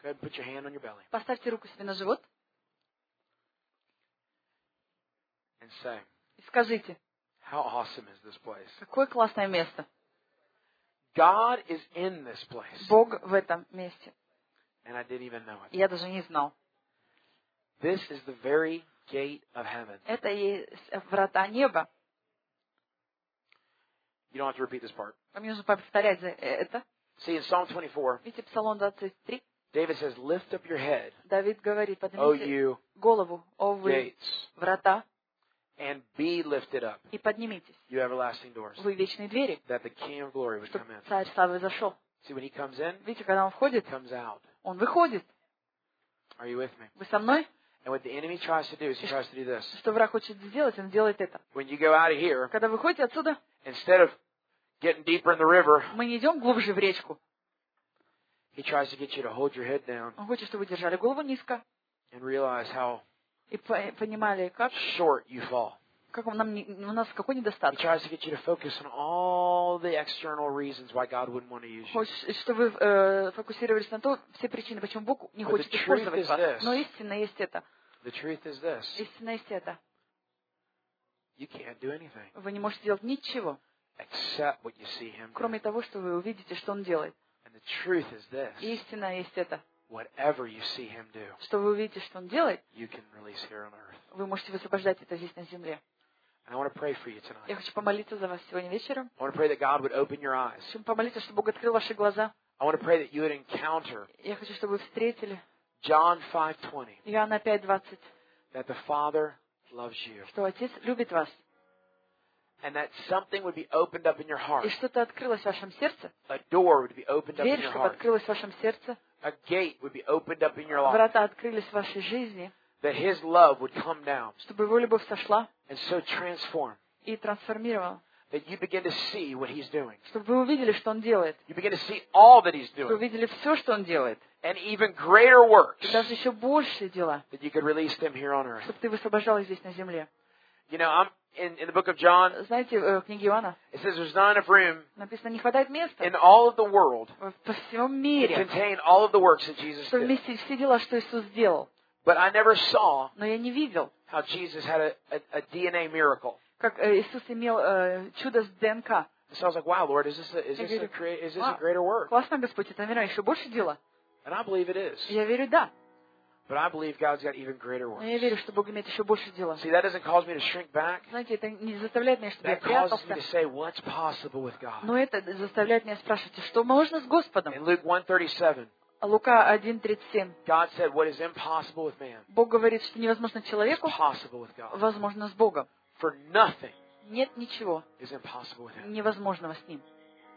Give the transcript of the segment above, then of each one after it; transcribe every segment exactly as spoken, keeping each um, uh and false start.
Go ahead and put your hand on your belly. Поставьте руку себе на живот And say, и скажите, how awesome is this place? какое классное место. God is in this place. Бог в этом месте. And I didn't even know it. Я даже не знал. This is the very gate of heaven. Это и врата неба. You don't have to repeat this part. Вам не нужно повторять за это. See, in Psalm twenty-four, Видите, Псалом двадцать три. David says, lift up your head, Давид говорит, O поднимите you голову, о вы, gates, врата, and be lifted up, и поднимитесь, you everlasting doors, вы вечные двери, that the King of glory would чтобы come in. царь славы зашел. See, when he comes in, Видите, когда он he входит, comes out. он выходит. Are you with me? Вы со мной? And what the enemy tries to do is he tries to do this. Что враг хочет сделать, он делает это. When you go out of here, Когда вы выходите отсюда, instead of getting deeper in the river, мы не идем глубже в речку. he tries to get you to hold your head down Он хочет, чтобы вы держали голову низко and realize how и по- понимали, как, short you fall. как нам, не- у нас какой He недостаток. tries to get you to focus on all the external reasons why God wouldn't want to use you. Хочет, чтобы вы э, фокусировались на то, все причины, почему Бог не But хочет the truth использовать is вас. this. Но истина есть это. The truth is this. Истина есть это. You can't do anything Вы не можете делать ничего, except what you see him do. кроме того, что вы увидите, что Он делает. And the truth is this. И истина есть это. Whatever you see him do, Что вы увидите, что Он делает, you can release here on earth. вы можете высвобождать это здесь на земле. And I want to pray for you tonight. Я хочу помолиться за вас сегодня вечером. I want to pray that God would open your eyes. Хочу помолиться, чтобы Бог открыл ваши глаза. I want to pray that you would encounter Я хочу, чтобы вы встретили John five twenty, Иоанна пять двадцать, that the Father loves you. что Отец любит вас. And that something would be opened up in your heart. И что-то открылось в вашем сердце. A door would be opened up in Дверь, your чтобы heart. открылась в вашем сердце. A gate would be opened up in your life. Врата открылись в вашей жизни. That his love would come down Чтобы Его любовь сошла and so transform. и трансформировала. That you begin to see what he's doing. Чтобы вы увидели, что Он делает. You begin to see all that he's Чтобы вы doing. увидели все, что Он делает. And even greater works И даже еще большие дела. that you could release them here on earth. Чтобы ты высвобождал их здесь на земле. You know, I'm in, in the book of John, Знаете, в книге Иоанна it says there's not enough room написано, не хватает места in all of the world по всему to мире, contain all of the works that Jesus чтобы did. вместить все дела, что Иисус сделал. But I never saw Но я не видел, how Jesus had a, a, a D N A miracle. как э, Иисус имел э, чудо с ДНК. So I was like, wow, Lord, is this a, is this a, crea- is this a greater work? Классно, Господь, это, наверное, еще больше дела. And I believe it is. Я верю, да. But I believe God's got even greater Но works. я верю, что Бог имеет еще больше дела. See, that doesn't cause me to shrink back. Знаете, это не заставляет меня, чтобы я That causes me прятался. to say, what's possible with God? Но это заставляет меня спрашивать, что можно с Господом? In Luke one thirty-seven, Лука один тридцать семь. God said, what is impossible with man Бог говорит, что невозможно is человеку, possible with God. возможно с Богом. For nothing Нет ничего is impossible with Him. невозможного с Ним.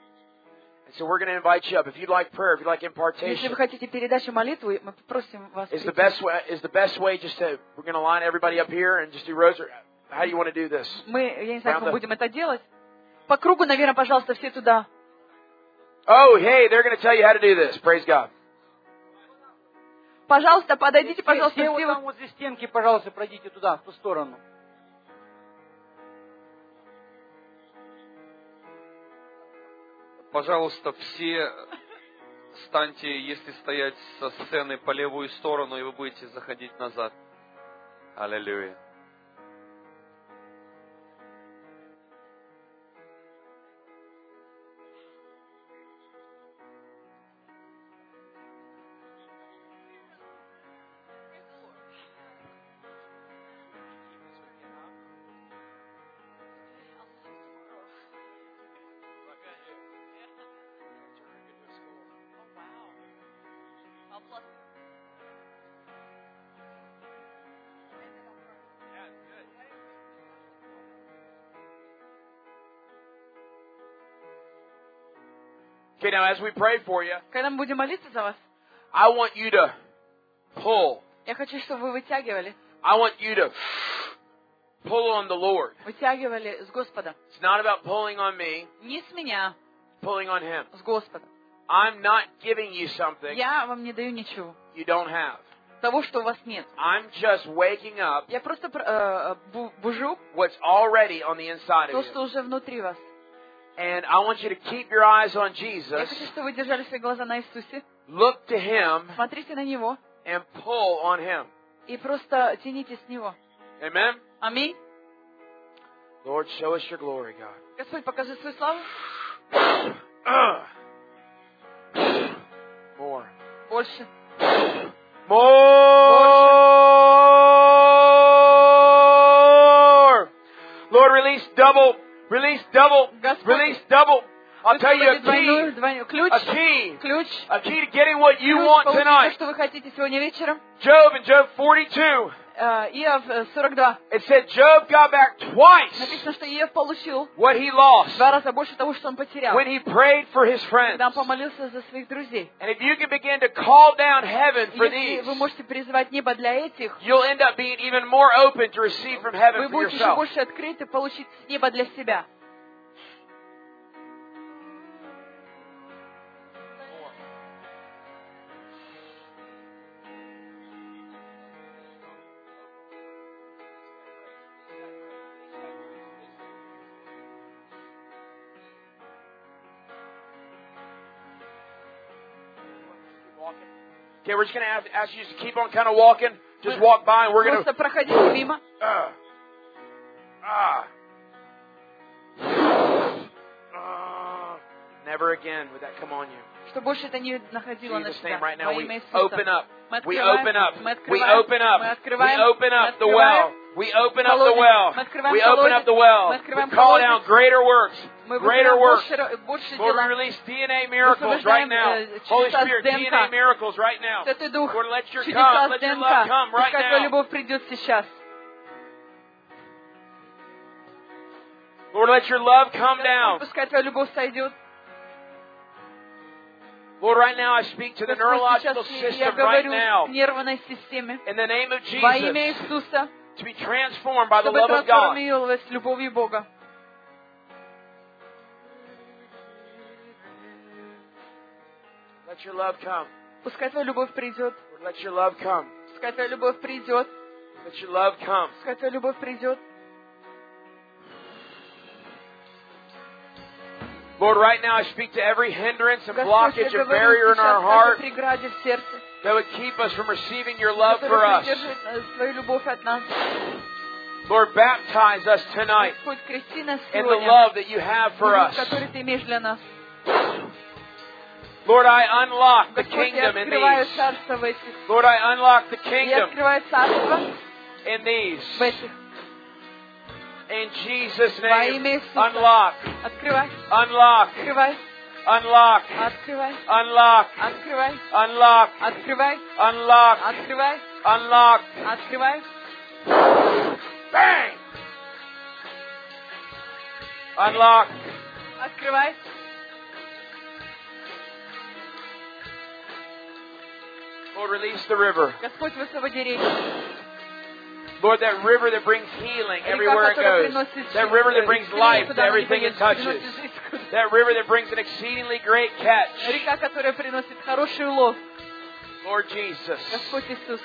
And so we're going to invite you up. If you'd like prayer, if you'd like Если impartation, вы хотите передачу молитвы, мы попросим вас. is the прийти. best way, is the best way just to, we're going to line everybody up here and just do rows, or how do you want to do this? Мы, я не знаю, как Round мы up. будем это делать. По кругу, наверное, пожалуйста, все туда. Oh, hey, they're going to tell you how to do this. Praise God. Пожалуйста, подойдите, пожалуйста, Все вот все. там возле стенки, пожалуйста, пройдите туда, в ту сторону. Пожалуйста, все станьте, если стоять со сцены по левую сторону, и вы будете заходить назад. Аллилуйя. Okay, now as we pray for you, Когда мы будем молиться за вас, I want you to pull. я хочу, чтобы вы вытягивали, I want you to pull on the Lord. вытягивали с Господом. It's not about pulling on me, Не с меня, pulling on Him. с Господом. I'm not giving you something Я вам не даю ничего. you don't have. Того, что у вас нет. I'm just waking up Я просто э, бу- бужу what's already on the inside то, of you. что уже внутри вас. And I want you to keep your eyes on Я Jesus, хочу, чтобы вы держали свои глаза на Иисусе. look to Him, Смотрите на Него and pull on Him. и просто тяните с Него. Amen? Аминь. Lord, show us your glory, God. Господь, покажи свою славу. Uh. More. Больше. More. Lord, release double. Release double. Господь, Release double. I'll tell you a высвободи двойную, key. двойную. Ключ. A key. Ключ. A key to getting what you Ключ want получить то, tonight. что вы хотите сегодня вечером. Job in Job forty-two. Э, Иов э, сорок два. It said Job got back twice Написано, что Иов получил what he lost два раза больше того, что он потерял. when he prayed for his friends. Когда он помолился за своих друзей. And if you can begin to call down heaven for Если these, вы можете призывать небо для этих, you'll end up being even more open to receive from heaven вы for будете еще yourself. больше открыты получить с неба для себя. Okay, we're just going to ask, ask you to keep on kind of walking. Just walk by and we're going Просто to... проходите мимо. Uh, ah. Uh, never again would that come on you. Что больше это не In находило на Jesus' себя. name, right now, Во we имя Иисуса. open up. Мы We открываем, open up. мы We открываем, open up. мы We открываем, open мы up the well. открываем. We open up the Колодец. well. Мы открываем We open up колодец. the well. Мы We открываем call колодец. down greater works. Мы Greater выбираем works. больше, больше Lord, we дела. release D N A miracles right now. э, Holy чудеса с Spirit, D N A ДНК. miracles right now. Святой Дух, Lord, let your чудеса come, с let your love ДНК. come right Пускай Твоя now. любовь придет сейчас. Lord, let your love come down. Пускай Твоя любовь сойдет. Lord, right now I speak to the Господь, neurological сейчас я system right говорю now. к нервной системе. In the name of Во имя Jesus, Иисуса, to be transformed by the чтобы love of God. трансформировалась любовью Бога. Let your love come. Пускай Твоя любовь придет. Lord, let your love come. Пускай Твоя любовь придет. Let your love come. Пускай Твоя любовь придет. Lord, right now I speak to every hindrance and Господь, blockage я and говорю barrier in our сейчас heart каждой преграде в сердце, that would keep us from receiving your love for которая us. придерживает э, свою любовь от нас. Lord, baptize us tonight Господь, крести нас in the сегодня. love that you have for Любовь, us. которую Ты имеешь для нас. Lord, I unlock the Господь, я kingdom in открываю these. царство в этих. Lord, I unlock the Я kingdom открываю царство in these. в этих. In Jesus' Во name, имя Иисуса. unlock, Открывай, unlock, открывай, unlock, открывай, unlock, открывай, unlock, открывай, unlock, открывай, unlock. открывай. Bang! Unlock. Открывай. Lord, release the river. Господь, высвободи реки. Lord, that river that brings healing Река, everywhere it которая goes. приносит That river that э, brings исцеление, life to куда она ни everything it пойдет, touches. приносит жизнь. That river that brings an exceedingly great catch. Река, которая приносит хороший улов. Lord Jesus. Господь Иисус.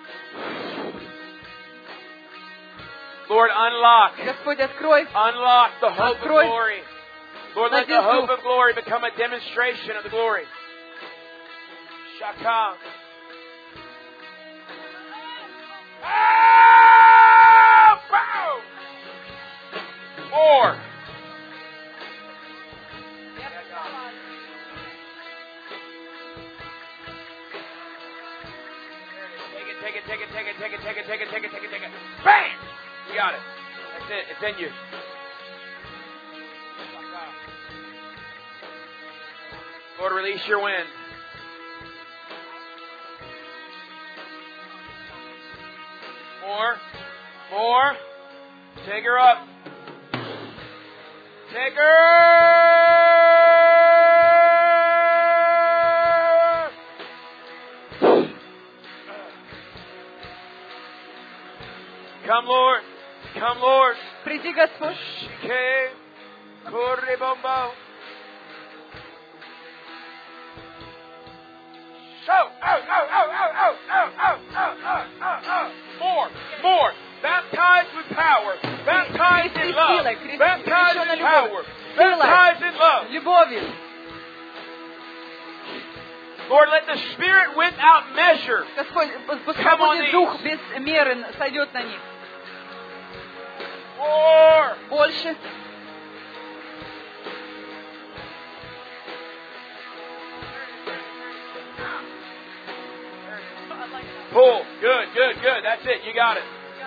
Lord, unlock. Господь, открой. Unlock the hope of Открой. glory. Lord, let the Надежду. hope of glory become a demonstration of the glory. Shaka. Ah! Bow! More. Take it, take it, take it, take it, take it, take it, take it, take it, take it. Bam! You got it. That's it. It's in you. Lord, release your wind. More. More. Take her up. Take her. Come, Lord. Come, Lord. Приди, Господь. Shike. Corre bomba. So, oh, oh, oh, oh, oh, oh, oh, oh, oh, oh, oh. More, more. Baptized with power. Baptized in love. Baptized in power. силой, Baptize in love. любовью. Lord, let the Spirit without measure. Господь, пускай Come on будет these. Дух без меры сойдет на них. More. Больше. Pull. Good, good, good. That's it. You got it.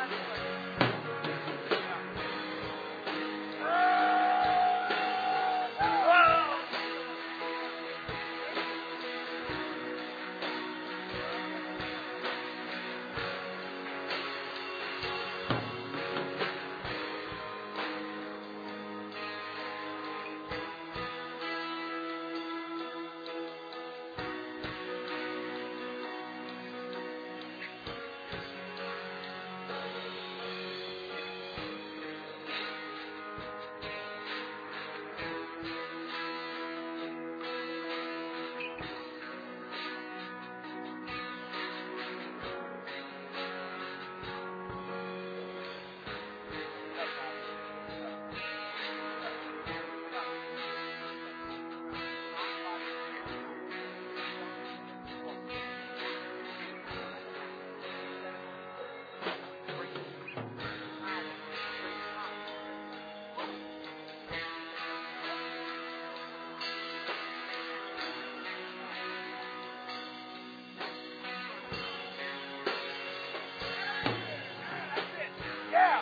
Yeah.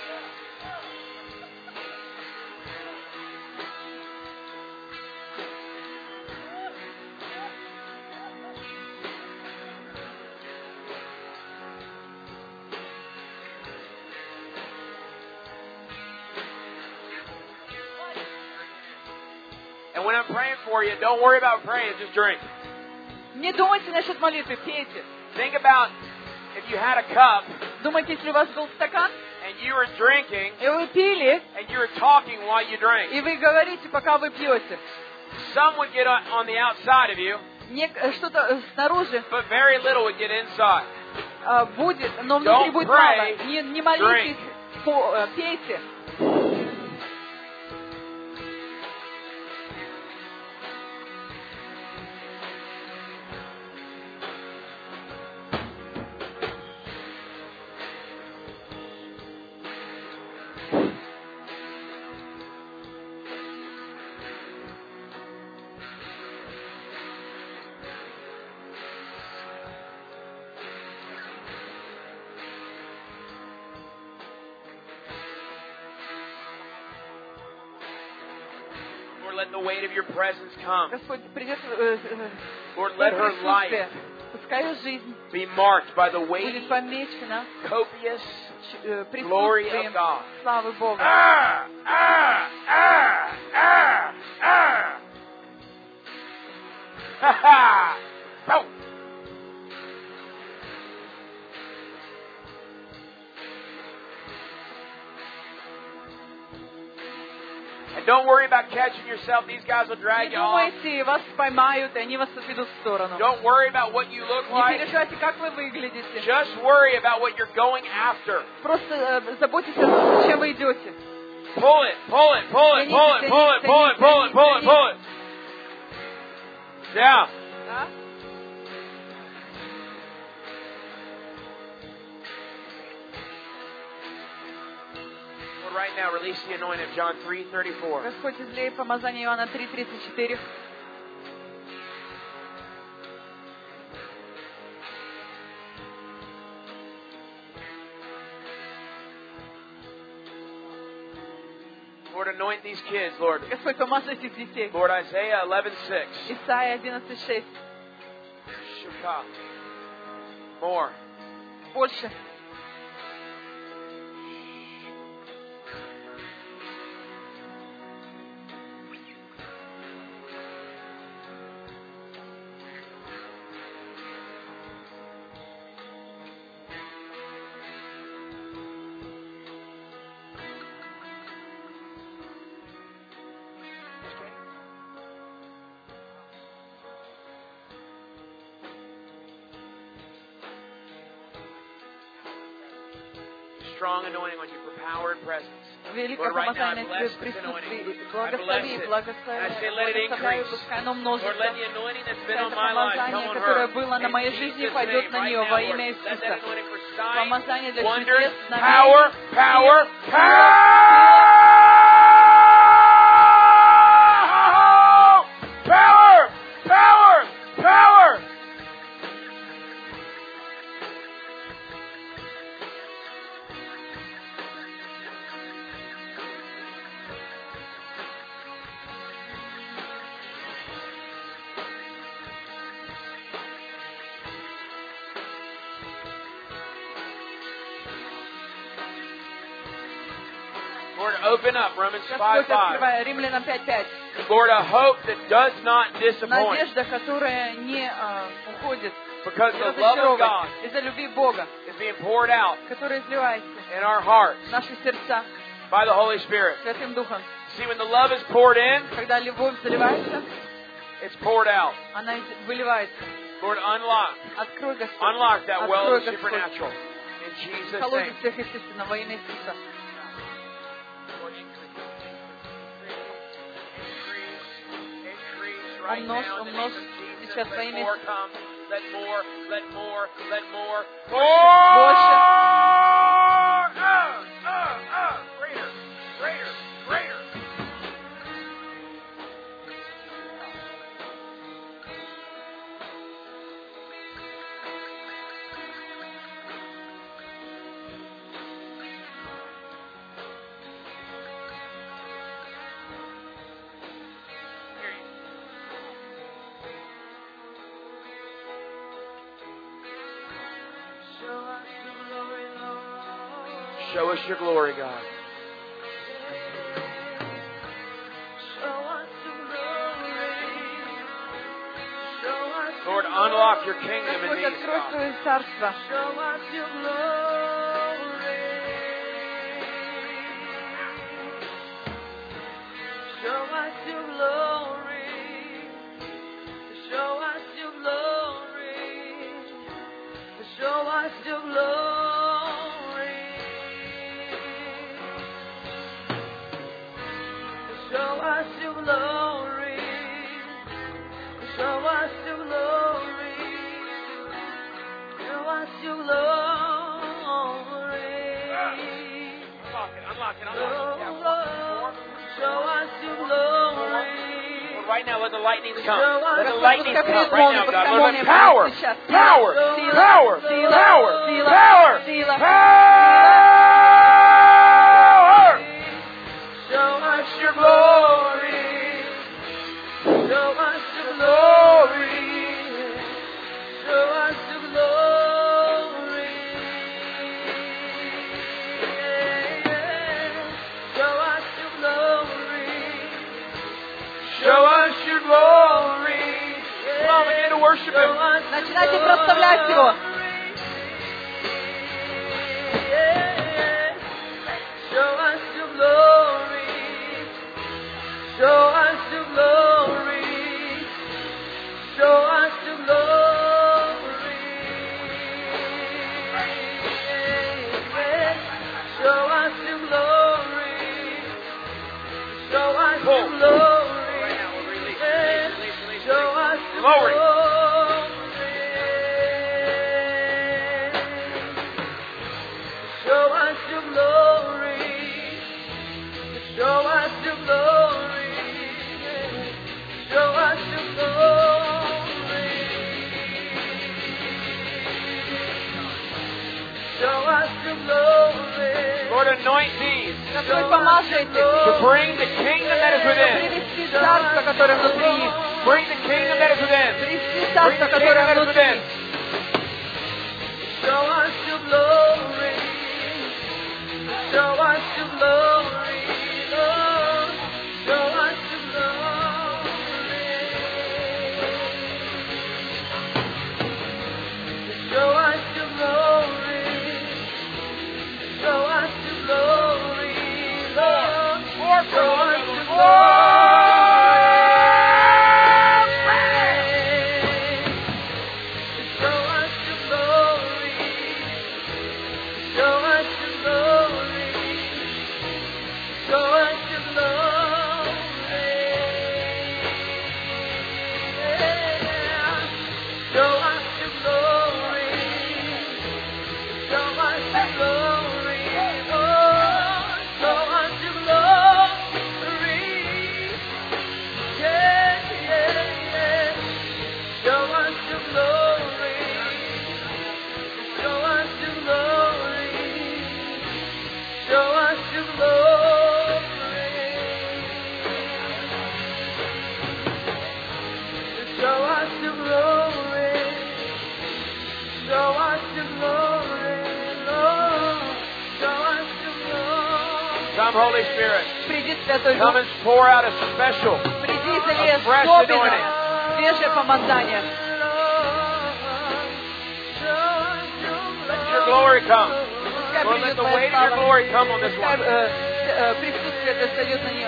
And when I'm praying for you, don't worry about praying, just drink. Не думайте насчет молитвы, пейте. Think about if you had a cup Думайте, если у вас был стакан, and you were drinking и вы пили, and you were talking while you drank. и вы говорите, пока вы пьете. Some would get on, on the outside of you, Не- что-то снаружи but very little would get inside. а, будет, но внутри Don't будет pray, мало. Не, не молитесь, по- э, пейте. Lord, let the weight of your presence come. Господь, придет э, э, Lord, Твое let her life присутствие. Пускай ее жизнь be marked by the weight, будет помечена copious ч- э, glory of присутствием God. славы Бога. Ah, ah, ah, ah, ah. Ha ha! Boom! And don't worry about catching yourself. These guys will drag Не you off. думайте, вас поймают, и они вас отведут в сторону. Don't worry about what you look Не like. переживайте, как вы выглядите. Just worry about what you're going after. Просто э, заботьтесь о том, зачем вы идете. Pull it, pull it, pull it, pull it, pull it, pull it, pull it, pull it, pull it. Yeah. Да? Lord, right now, release the anointing of John three thirty-four. Господь, излей помазание Иоанна три тридцать четыре. Lord, anoint these kids, Lord. Господь, помажь этих детей. Lord, Isaiah eleven six. Исайя одиннадцать шесть. Shukah. More. Больше. strong anointing on you for power and presence. Великое Lord, right now, I помазание bless Тебе в this anointing. присутствии. I Благослови, bless it. благослови, And I say, let it благословляю, increase. пускай оно Lord, множится. let the anointing that's been Это on my life come помазание, on которое her. было на In моей жизни, Jesus' пойдет name, на right нее now, во Lord. имя Let that Иисуса. anointing for signs, Помазание для wonders, чудес, power, знамений, power, сил, power, power, power, power. Lord, open up Romans five Господь, five. открывай Римлянам пять пять. Lord, a hope that does not disappoint. Надежда, которая не а, уходит, Because не the love of God разочаровывает. Из-за любви Бога, is being poured out которая изливается in our hearts в наши сердца by the Holy Spirit. Святым Духом. See, when the love is poured in, Когда любовь заливается, it's poured out. она из- выливается. Lord, unlock. Открой, Господь. Unlock that well Открой, of the Господь. supernatural. In Jesus' Колодец name. сверхъестественного во имя Иисуса. Lord, increase. Increase. Increase right Умножь, now in the name умножь of Jesus. сейчас во Let имя more come. Let more, let more, let more. Больше. Uh, uh, uh. Greater, greater, greater. Show us your glory, God. Lord, unlock your kingdom in Господь, these, открой God. Твое царство. Unlock it, unlock it, unlock it. Yeah, Lord, right now, let the lightnings come. Let the lightnings come right now, God. Lord, let power, power, power, power, power, power. Show us your glory. Show us your glory. Show us your glory. Show us your glory. Show us your glory. Come on, begin to worship Him. Начинайте прославлять Его. Show us your glory. Show us your glory. Show us your glory. Show us your glory. Show us your glory. Show us your glory. Show us your glory. Show us your glory. Show us your glory. Show us your glory. Lord, anoint these Господь, помажайте. to bring the kingdom that is within. Привести царство, которое внутри них. Bring the kingdom that is within. Привести Bring царство, the kingdom которое that is внутри. within. Show us your glory. Show us your glory. Lord. Show us your glory. Show us your glory. Show us your glory. Lord. Show us your glory. Come, Holy Spirit. Приди, Святой Come Дух. and pour out a special, Приди, изови a fresh особенное, anointing. свежее помазание. Let your glory come. Пускай Lord, let придет the Твоя weight of your слава. glory come on this Пускай one. э, э, присутствие Твое сойдет на нее.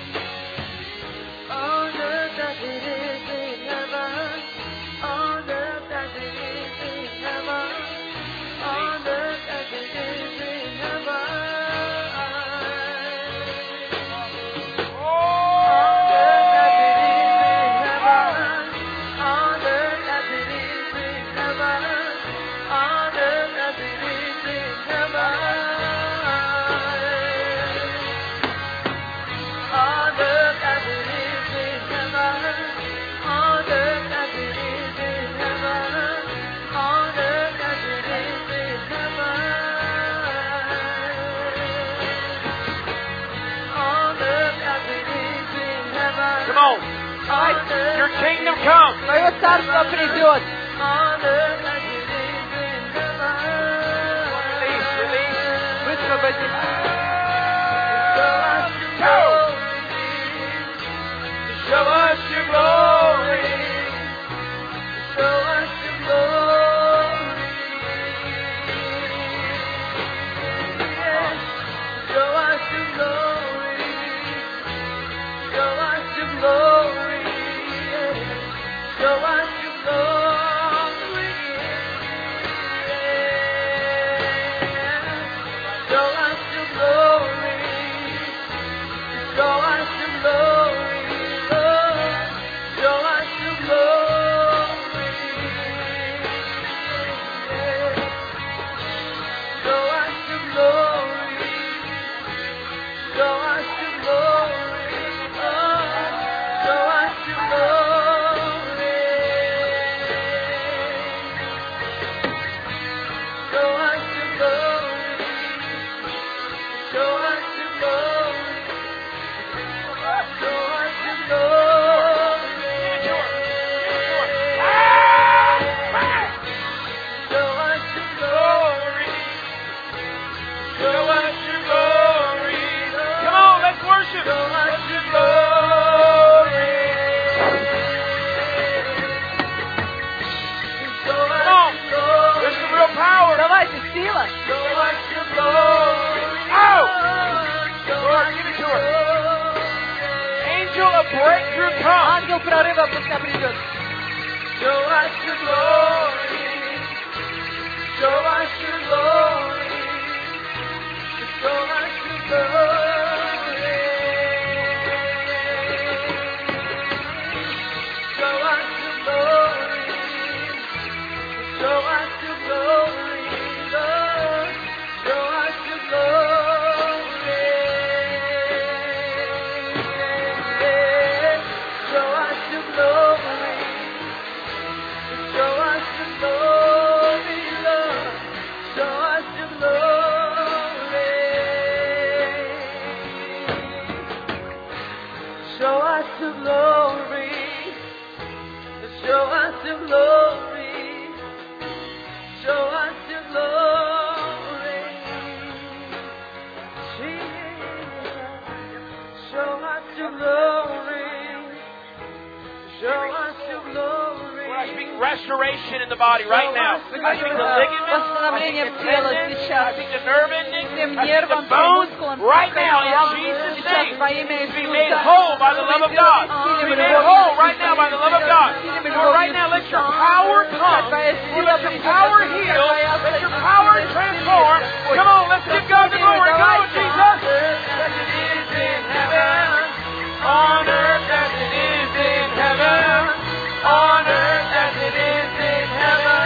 Come on. Your kingdom come. Твое царство придет. Release, release. Высвободи. Go. Show us your glory. Show us your glory. Show us your glory. Show us your glory. Show us your glory. Show us your glory. Show us your glory, Lord. Show us your glory. Show us your glory. Show us your glory, Lord. Show us your glory. Show us your glory. Show us your glory. Show us your glory. Show us your glory. Show us your glory. Come on, let's worship. Show us your glory. Come on, there's some real power. Давайте, сила. Show us your glory. Oh! Lord, give it to her. Angel of breakthrough come. Ангел прорыва пускай придет. Show us your glory. Show us your glory. Show us your glory. Show us your glory. Show us your glory, Lord. Show us your glory. Show us your glory. Show us your glory, Lord. Show us your glory. Show us your glory. Show us your glory. Show us your glory. Jesus. Show us your glory. Show us your glory. I speak restoration in the body right now. I speak the ligaments. Восстановление тела I сейчас. speak the nerve endings. Всем I speak the нервам, всем bones мускулам, right всем now in костям. Jesus' Сейчас name. во имя To be made Иисуса. whole by the love of God. To be made whole right now by the love of God. Lord, right now let your power come. Lord, let your power heal. Let your power transform. Come on, let's give God the glory. Come on, Jesus. As it is in heaven, on earth as it is in heaven, on earth as it is in heaven.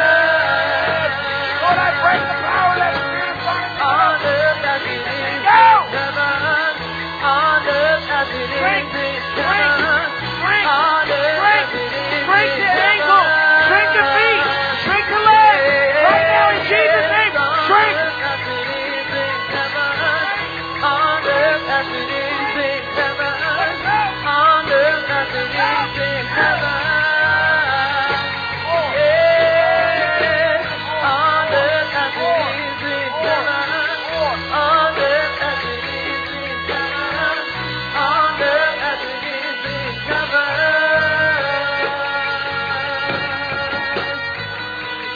Lord, I break the power of that spirit of fire. On earth as it is in heaven, on earth as it is in heaven, on earth as it is in heaven. Strength your ankle, strength your feet, strength your legs. Right now in Jesus' name, strength.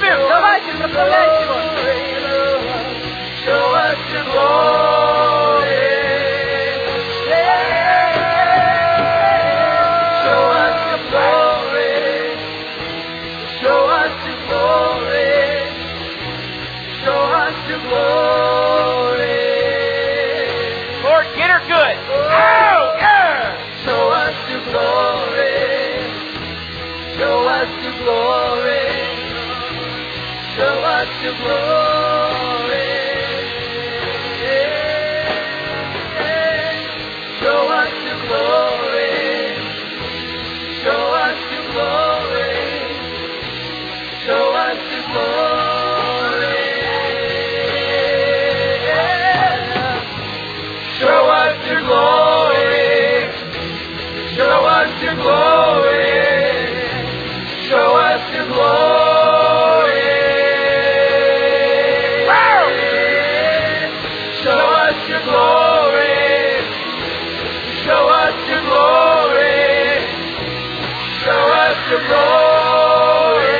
Worship Him. Давайте, прославляйте Его. Show us your glory. Show us your glory. Show us your glory. Show us your glory. Lord, get her good. Oh, yeah. Show us your glory. Show us your glory. Show us your glory. Show us your glory. Show us your glory. Show us your glory. Show us your glory. Show us your glory. Show us your glory. Show us your glory. Show us your glory. Show us your glory.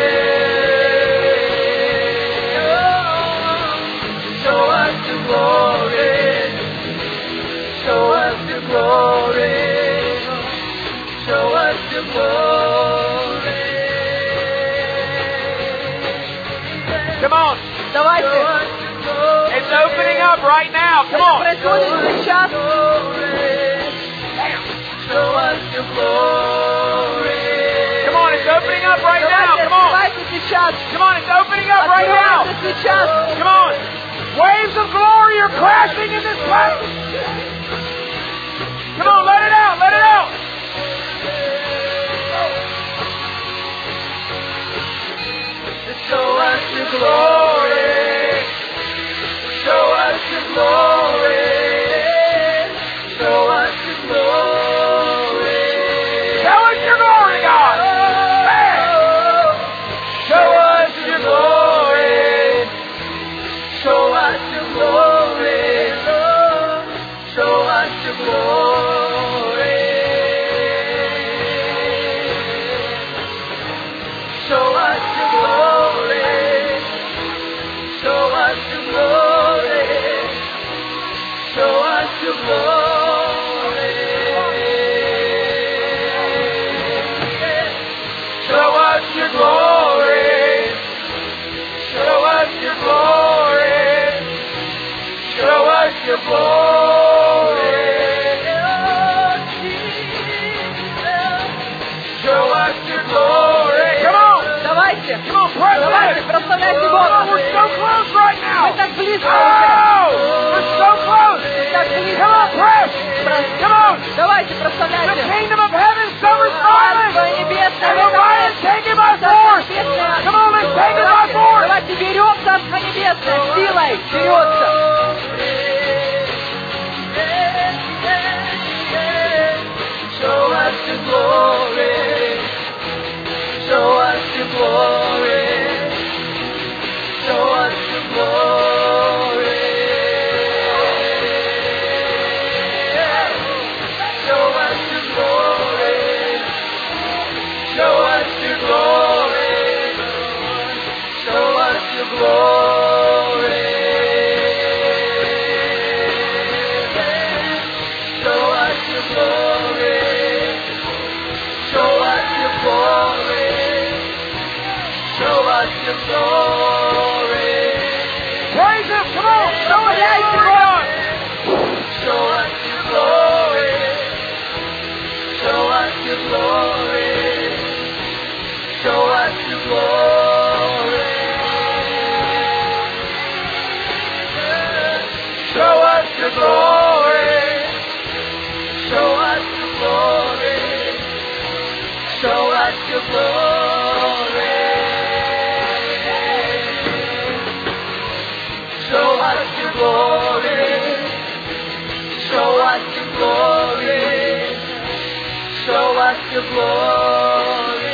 Show us your glory. Show us your glory. Show us your glory. Come on. Давайте. It's opening up right now. Come Это on. происходит сейчас. Show us your glory. Come on, it's opening up right now. Давайте, Come on. открывайте сейчас. Come on, it's opening up right now. Открывайте сейчас. Come on. Waves of glory are crashing in this place. Come on, let it out, let it out. Show us your glory. Show us your glory. Show us your glory. Show us your glory, God. Show us your glory. Show us your glory. Show us your glory. Show us your glory. Show us your glory. Show us your glory. Show us your glory. Show us your glory. Show us your glory. Show us your glory. Come on. Давайте. Come on, press Давайте, it. прославляйте Oh, Бога. we're so close right Мы now. так близко Oh, уже. we're so close. Так близко. Come on, press. Come on. Давайте, The прославляйте. kingdom of heaven suffers violence. Царство небесное. And the violence taken by force. Come on, let's take it by force. Давайте берем Царство Небесное силой. Берется. Show us your glory. Show us your glory. Show us your glory. Show us your glory. Show us your glory. Show us your glory. Show us your glory. Show us your glory. Show us your glory. Praise Him. Come on. Show us your Praise glory, God. Show us your glory. Show us your glory. Show us your glory. Show us your glory. Show us your glory. Show us your glory. Show us your glory. Show us your glory. Show us your glory.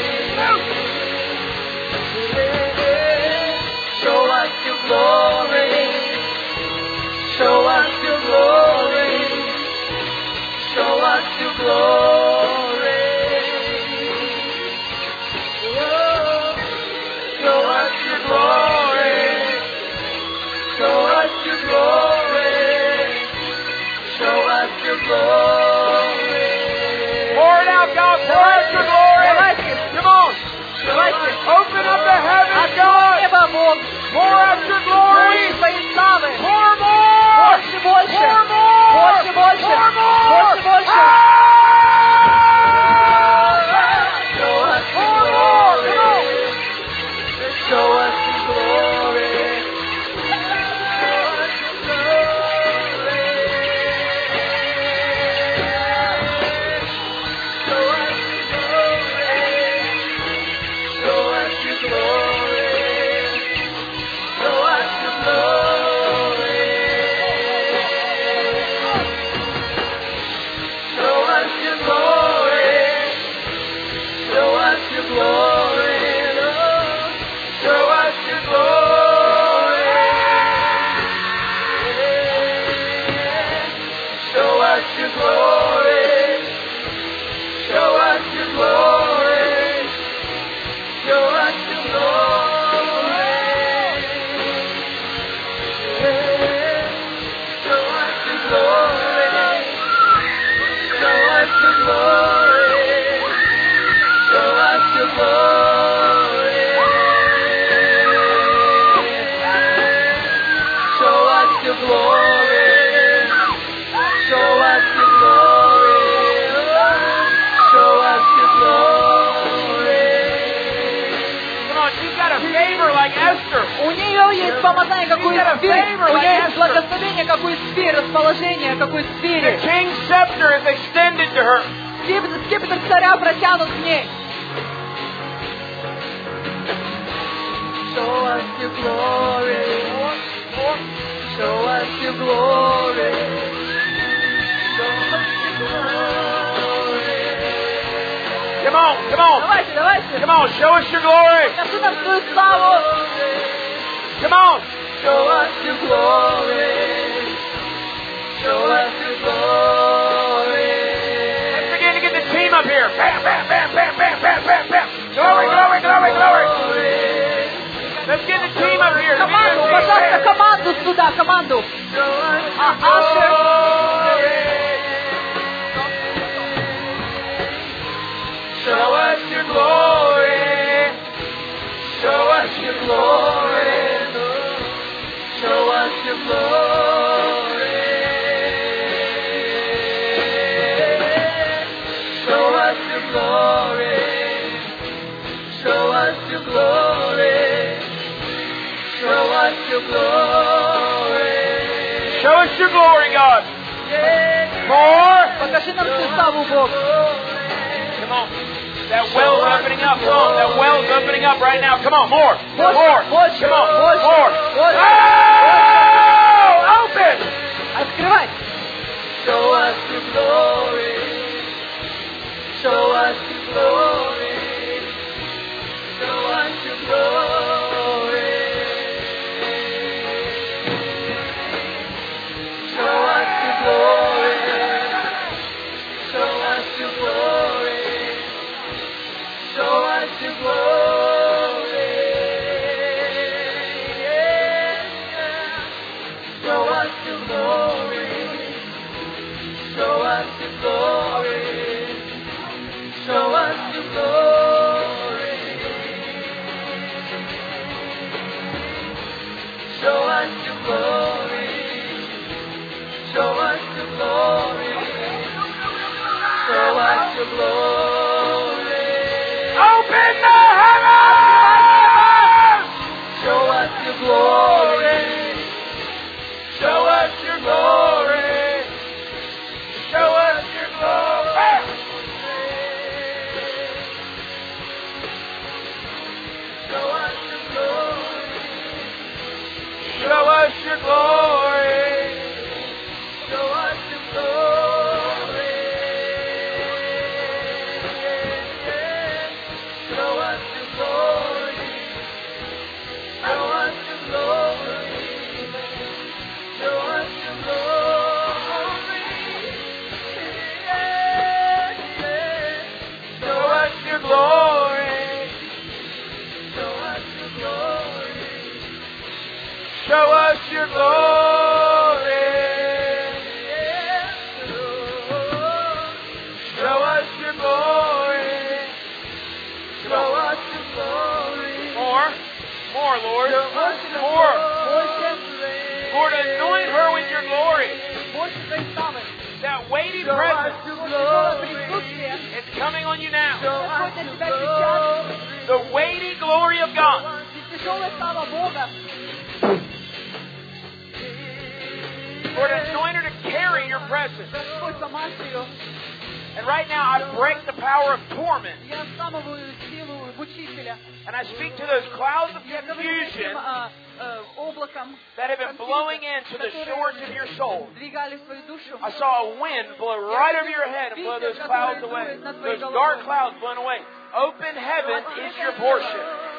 Show us your glory. Show us your glory. Show us your glory. Show us Pour out your glory. Давайте, Come on. давайте. Open up the heavens, Открой God. небо, Бог. Pour out your glory. Больше своей славы. Pour more. Больше, больше. Pour more. Больше, больше. Pour more. Больше, больше. Ah! Show us your Pour more. Come on. glory. Show us your glory. У нее есть помазание, как у Эстер. У нее есть благословение, как у Эстер. Расположение, как у The Эстери. king's scepter is extended to her. Скипетр, скипетр царя протянут к ней. Show us your glory. Show us your glory. Show us your glory. Come on, come on. Давайте, давайте. Come on, show us your glory. Покажи нам свою славу. Come on. Show us your glory. Show us your glory. Let's begin to get the team up here. Bam, bam, bam, bam, bam, bam, bam, bam. Glory, glory, glory, glory. Let's get the team up here. Команду, пожалуйста, команду сюда, команду. А, Ашер. Show us your glory. Show us your glory. Show us your glory. Show us your glory. Show us your glory. Show us your glory. Show us your glory, God. More. Покажи нам свою славу, Бог. Come on. That well's opening up. Come on. That well's opening up right now. Come on. More. Больше, More. больше, Come on. больше, More. больше. Oh! Open. Открывай. Show us your glory. Show us your glory. Show us your glory. Show us your glory. Show us your glory. Show us your glory. Show us your glory. Show us your glory. Show us your glory. Show us your glory. Show us your glory. Show us your glory. Open the heavens. Show us your glory. Show us your glory. Show us your glory. Show us your glory. Show us your glory. Show us your glory. more, Lord. More. Lord, anoint her with your glory. That weighty presence is coming on you now. The weighty glory of God. Lord, anoint her to carry your presence. And right now, I break the power of torment. And I speak to those clouds of confusion that have been blowing into the shores of your soul. I saw a wind blow right over your head and blow those clouds away. Those dark clouds blown away. Open heaven is your portion.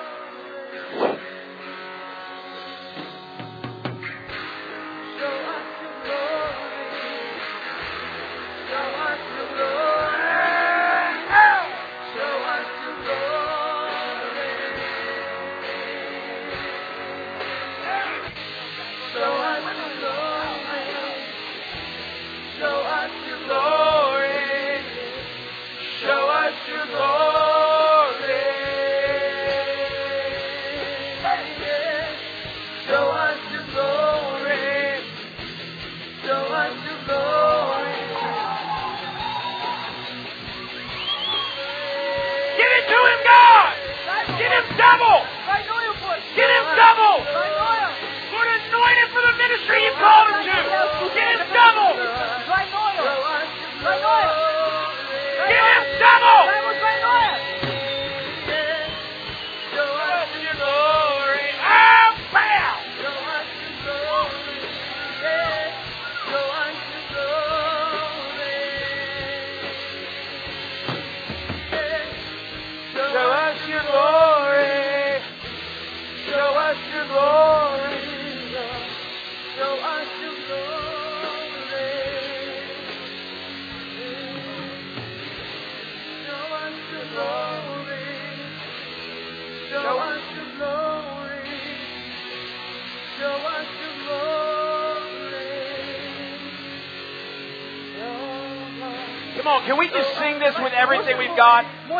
Come on, can we just sing this with everything we've got?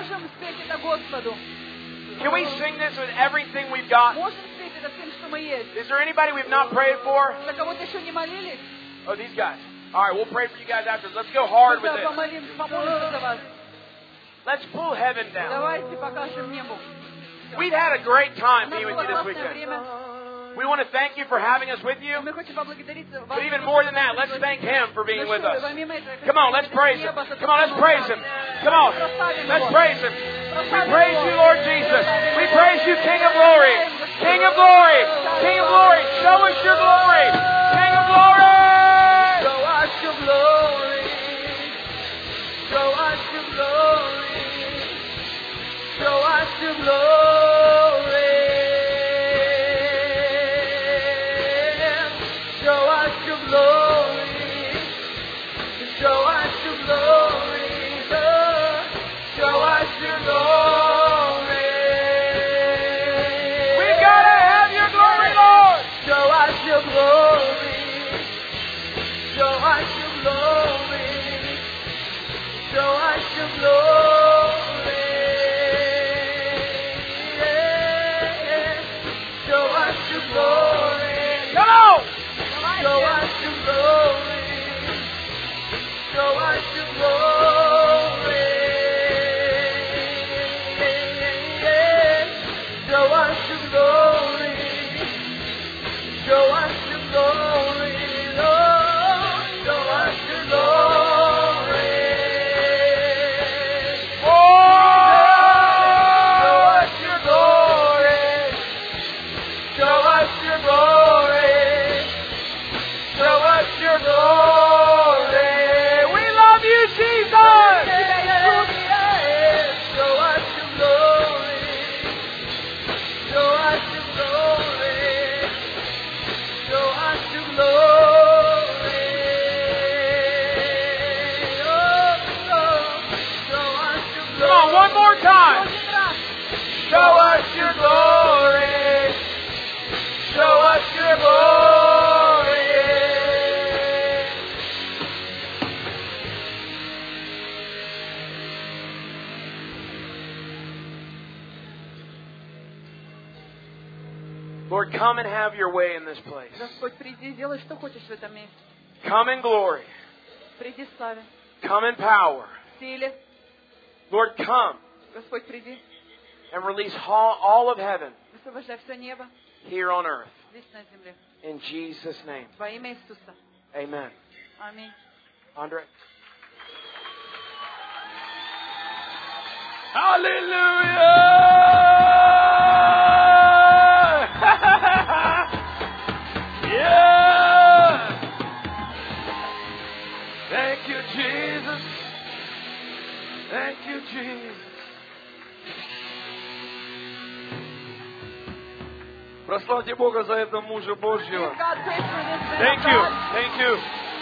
Can we sing this with everything we've got? Is there anybody we've not prayed for? Oh, these guys. All right, we'll pray for you guys after. Let's go hard with this. Let's pull heaven down. We've had a great time being with you this weekend. We want to thank you for having us with you. But even more than that, let's thank Him for being with us. Come on, let's praise Him. Come on, let's praise Him. Come on, let's praise Him. We praise you, Lord Jesus. We praise you, King of glory. King of glory. King of glory. Show us your glory. King of glory. Show us your glory. Show us your glory. Show us your glory. Show us your glory. Show us your glory. Show us your glory. We've got to have your glory, Lord. Show us your glory. Show us your glory. Show us your glory. Show us your glory. Come on. Show us your glory. Show us your glory. Show us your glory. Show us your glory. Lord, show us your glory. Oh! Show us your glory. Show us your glory. We love you, Jesus. Show us your glory. Show us your glory. Show us your glory. Oh, oh. Show us your glory. Come on, one more time. Show us your glory. Show us your glory. Lord, come and have your way in this place. Господь, приди и делай, что хочешь в этом месте. Come in glory. Приди в славе, Come in power. в силе. Lord, come Господь, приди. and release all all of heaven Высвобождай все небо here on earth. здесь на земле. In Jesus' name. Во имя Иисуса. Amen. Аминь. Andre? Hallelujah! Yeah! Thank you, Jesus. Thank you, Jesus. Прославьте Бога за это мужа Божьего. Give God praise for this man Thank of you. God. Thank you.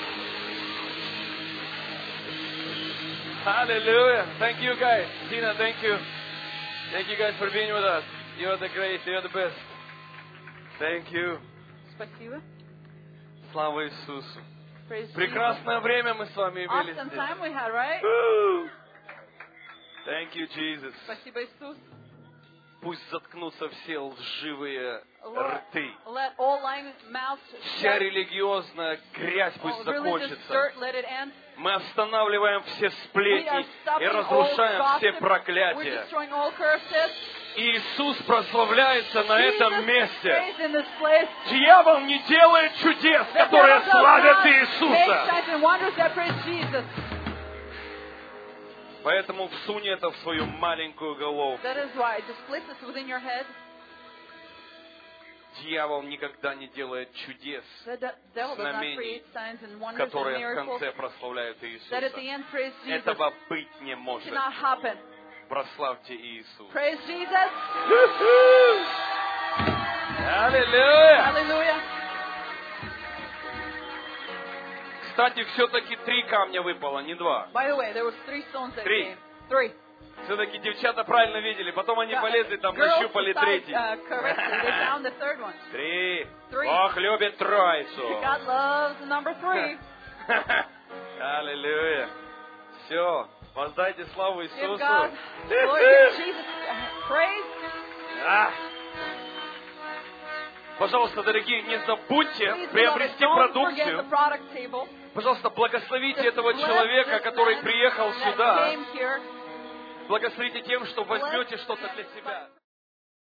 Hallelujah. Thank you guys. Tina, thank you. Thank you guys for being with us. You are the great. You are the best. Thank you. Спасибо. Слава Иисусу. Praise Jesus. Прекрасное время мы с вами имели Awesome здесь. time we had, right? Woo! Thank you, Jesus. Спасибо, Иисус. Пусть заткнутся все лживые Lord, рты. let all lying mouths Вся shut. религиозная грязь пусть All religious закончится. dirt, let it end. Мы останавливаем все We are сплетни и stopping all разрушаем все gossip. We're проклятия. destroying all curses. Иисус прославляется на этом Jesus месте. praised in this place. Дьявол не делает чудес, The которые devil does славят not make Иисуса. signs and wonders that praise Jesus. Поэтому всунь это в свою маленькую голову. That is why. Just place this within your head. Дьявол никогда не делает чудес, The de- devil does not знамений, create signs and wonders and которые в miracles конце прославляют that at Иисуса. the end praise Jesus. Этого быть не может. Cannot happen. Прославьте Иисуса. Praise Jesus. Аллилуйя! Hallelujah. Кстати, все-таки три камня выпало, не два. By the way, there was three stones that Three. came. Three. Все-таки девчата правильно видели. Потом они полезли, там Girls нащупали decide, третий. uh, correctly. They found the third one. Три. Three. Бог любит троицу. God loves the number three. Аллилуйя. Все. Воздайте славу Give Иисусу. God glory. Give Jesus praise. А. Пожалуйста, дорогие, не забудьте Please, beloved, приобрести don't forget продукцию. the product table. Пожалуйста, благословите Just этого bless человека, this который man приехал that сюда. came here. Благословите тем, что возьмете что-то для себя.